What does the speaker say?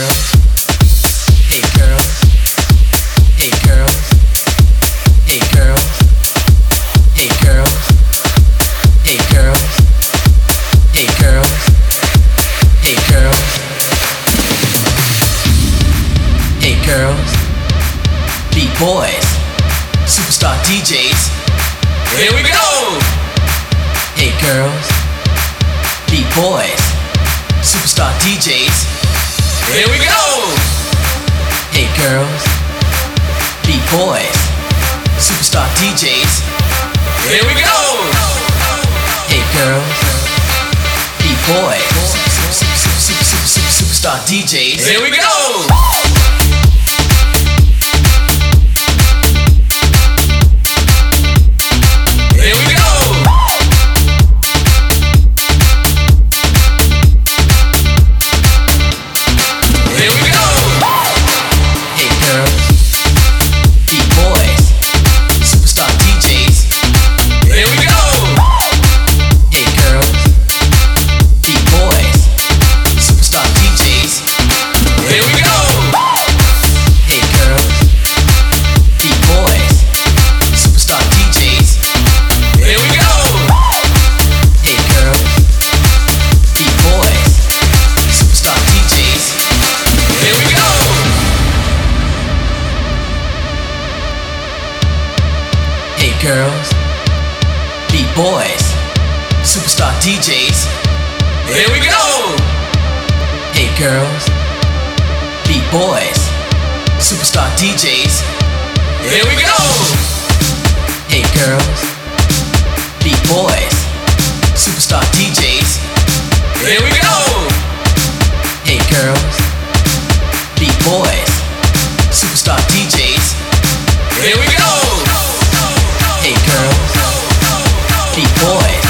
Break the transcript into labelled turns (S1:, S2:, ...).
S1: girls, hey girls, hey girls, hey girls, hey girls, hey girls, hey girls, hey girls, hey girls, beat boys, superstar DJs. Here we go! Hey girls, beat boys, superstar DJs. Here we go! Hey girls, beat boys, superstar DJs. Here we go! Hey girls, beat boys, superstar DJs. Here we go! Girls, beat boys, superstar DJs. Here we go! Hey girls, beat boys, superstar DJs. Here we go! Hey girls, beat boys, superstar DJs. Here we go! Hey girls, beat boys, superstar DJs. Here we go! Hey girls, beat boys,